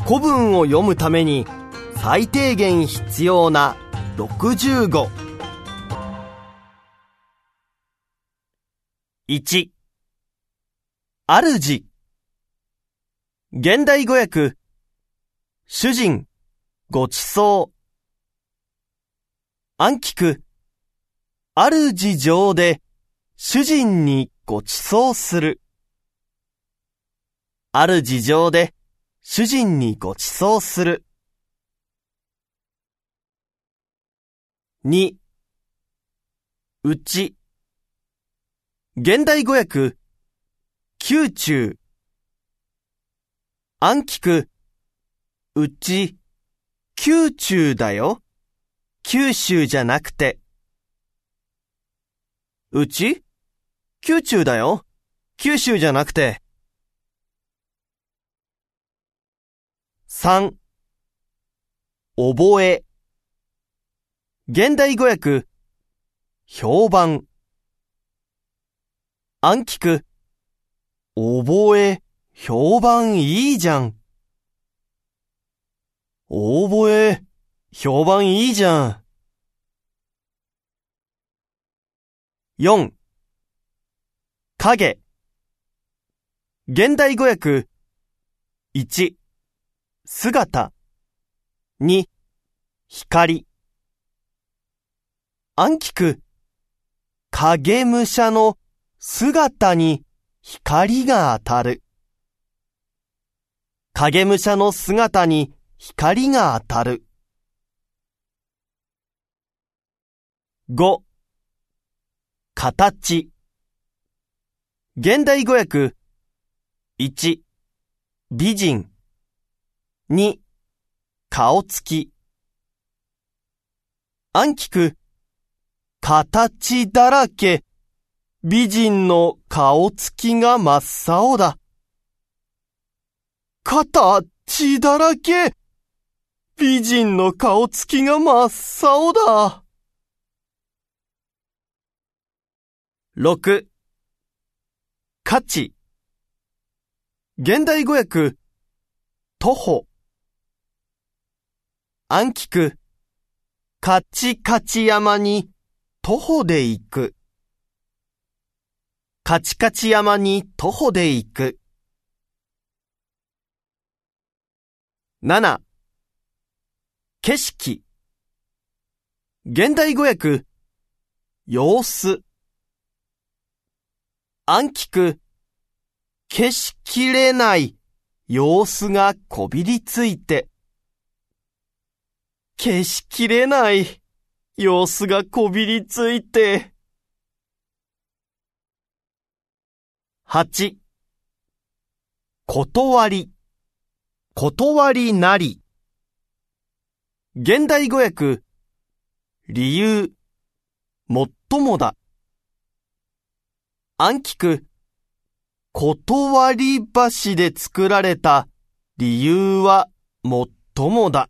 古文を読むために最低限必要な60語。1、主。現代語訳、主人、ごちそう。暗記句、主上で主人にごちそうする。主上で主人にごちそうする。2、うち。現代語訳、宮中。暗記句、うち、宮中だよ。九州じゃなくて。うち、宮中だよ。九州じゃなくて。3、覚え。現代語訳、評判。暗記句、覚え、評判いいじゃん。覚え、評判いいじゃん。4、影。現代語訳、1、姿。2、光。暗記句、影武者の姿に光が当たる。影武者の姿に光が当たる。5、形。現代語訳、1、美人。2、顔つき。暗記句、形だらけ。美人の顔つきが真っ青だ。形だらけ。美人の顔つきが真っ青だ。6、価値。現代語訳、徒歩。暗記句、カチカチ山に徒歩で行く。カチカチ山に徒歩で行く。7、景色。現代語訳、様子。暗記句、消しきれない様子がこびりついて。消しきれない様子がこびりついて。8、断り。断りなり。現代語訳、理由。もっともだ。暗記句、断り橋で作られた理由はもっともだ。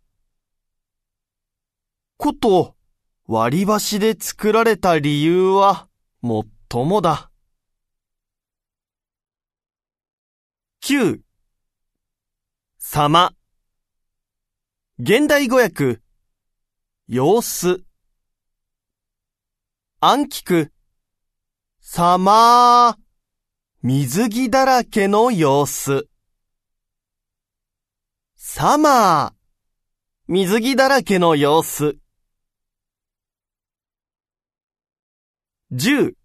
割り箸で作られた理由はもっともだ。9、様。現代語訳、様子。暗記句、様。水着だらけの様子。サマー。水着だらけの様子。10、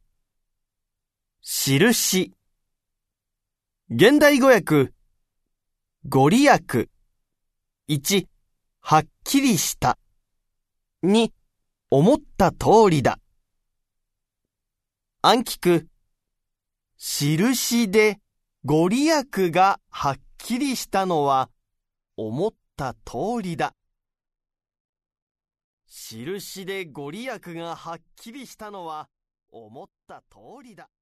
印。現代語訳、ご利益。1、はっきりした。2、思った通りだ。暗記句、印でご利益がはっきりしたのは思った通りだ。印でご利益がはっきりしたのは思った通りだ。